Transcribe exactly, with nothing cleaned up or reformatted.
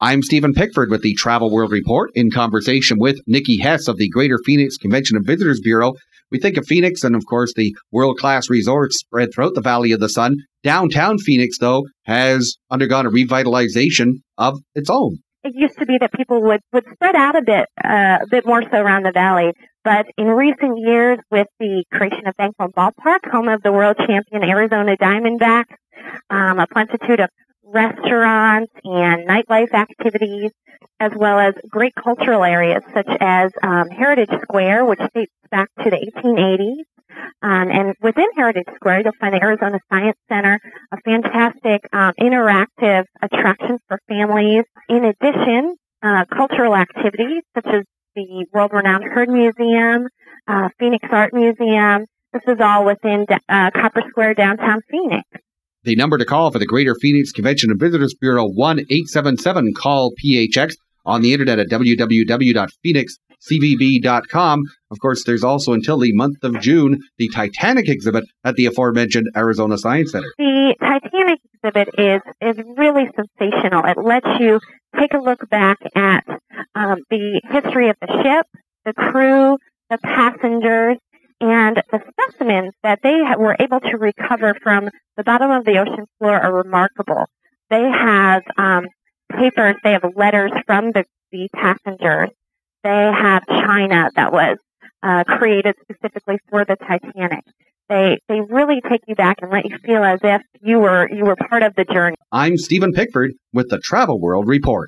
I'm Stephen Pickford with the Travel World Report in conversation with Nikki Hess of the Greater Phoenix Convention and Visitors Bureau. We think of Phoenix and, of course, the world-class resorts spread throughout the Valley of the Sun. Downtown Phoenix, though, has undergone a revitalization of its own. It used to be that people would, would spread out a bit, uh, a bit more so around the valley. But in recent years, with the creation of Bankwell Ballpark, home of the world champion Arizona Diamondbacks, um, a plentitude of restaurants and nightlife activities, as well as great cultural areas such as um, Heritage Square, which dates back to the eighteen eighties. Um, and within Heritage Square, you'll find the Arizona Science Center, a fantastic um, interactive attraction for families. In addition, uh, cultural activities such as the world-renowned Heard Museum, uh, Phoenix Art Museum. This is all within uh, Copper Square, downtown Phoenix. The number to call for the Greater Phoenix Convention and Visitors Bureau, one eight seven seven call P H X, on the internet at w w w dot phoenix c v b dot com. Of course, there's also until the month of June the Titanic exhibit at the aforementioned Arizona Science Center. The Titanic exhibit is, is really sensational. It lets you take a look back at um, the history of the ship, the crew, the passengers, and the specimens that they ha- were able to recover from the bottom of the ocean floor are remarkable. They have um, papers, they have letters from the, the passengers. They have china that was uh, created specifically for the Titanic. They they really take you back and let you feel as if you were you were part of the journey. I'm Stephen Pickford with the Travel World Report.